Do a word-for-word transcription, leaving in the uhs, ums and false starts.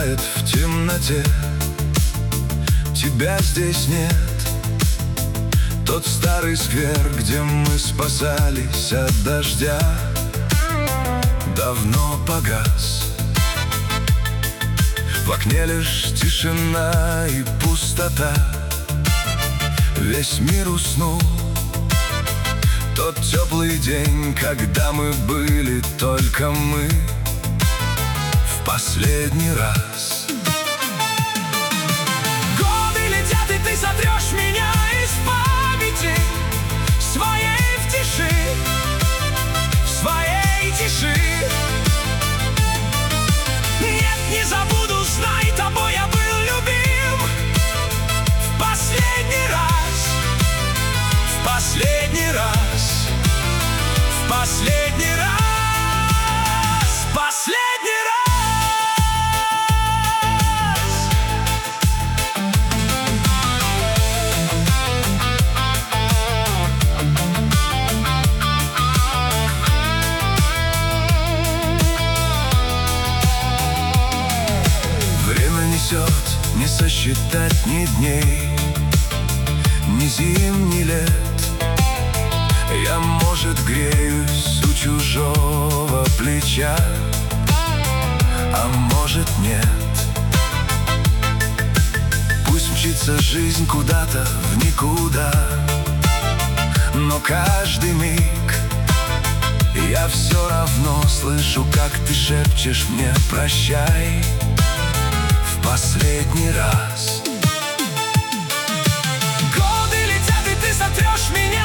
тает в темноте. Тебя здесь нет. Тот старый сквер, где мы спасались от дождя, давно погас. В окне лишь тишина и пустота. Весь мир уснул. Тот теплый день, когда мы были только мы, в последний раз. Годы летят, и ты сотрешь меня из памяти своей в тиши, в своей тиши. Нет, не забуду, знай, тобой я был любим. В последний раз, в последний раз, в последний раз, последний раз. Не сосчитать ни дней, ни зим, ни лет. Я, может, греюсь у чужого плеча, а может, нет. Пусть мчится жизнь куда-то в никуда, но каждый миг я все равно слышу, как ты шепчешь мне прощай. Последний раз. Годы летят, и ты сотрешь меня